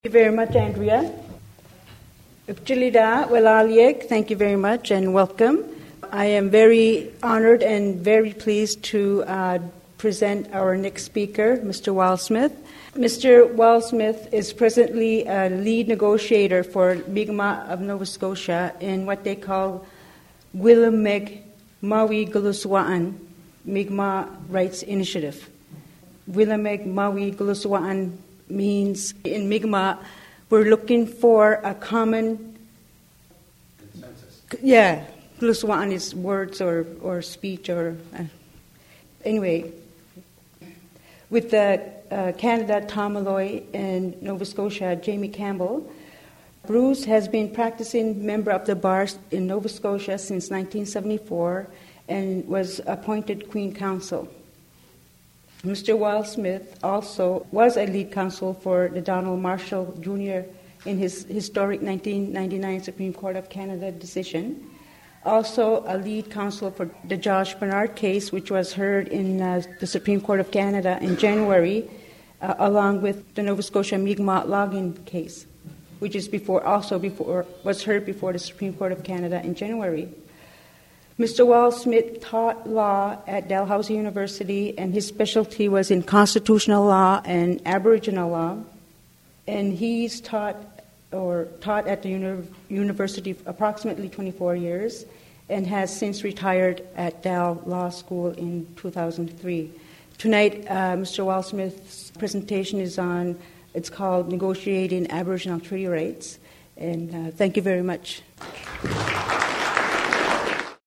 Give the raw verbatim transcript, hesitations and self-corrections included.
Thank you very much, Andrea. Ipchilida Welaliek, thank you very much and welcome. I am very honored and very pleased to uh, present our next speaker, Mister Wildsmith. Mister Wildsmith is presently a lead negotiator for Mi'kmaq of Nova Scotia in what they call Wilameg Maui Guluswa'an Mi'kmaq Rights Initiative. Wilameg Maui Guluswa'an means in Mi'kmaq we're looking for a common consensus. Yeah, Guluswa'an is words or, or speech or uh, anyway. With the uh, Canada, Tom Malloy, and Nova Scotia, Jamie Campbell, Bruce has been practicing member of the bar in Nova Scotia since nineteen seventy-four and was appointed Queen Counsel. Mister Wildsmith also was a lead counsel for the Donald Marshall Junior in his historic nineteen ninety-nine Supreme Court of Canada decision. Also a lead counsel for the Josh Bernard case, which was heard in uh, the Supreme Court of Canada in January, uh, along with the Nova Scotia Mi'kmaq logging case, which is before also before was heard before the Supreme Court of Canada in January. Mister Wildsmith taught law at Dalhousie University, and his specialty was in constitutional law and Aboriginal law. And he's taught or taught at the uni- university for approximately twenty-four years, and has since retired at Dal Law School in two thousand three. Tonight, uh, Mister Wildsmith's presentation is on. It's called Negotiating Aboriginal Treaty Rights, and uh, thank you very much.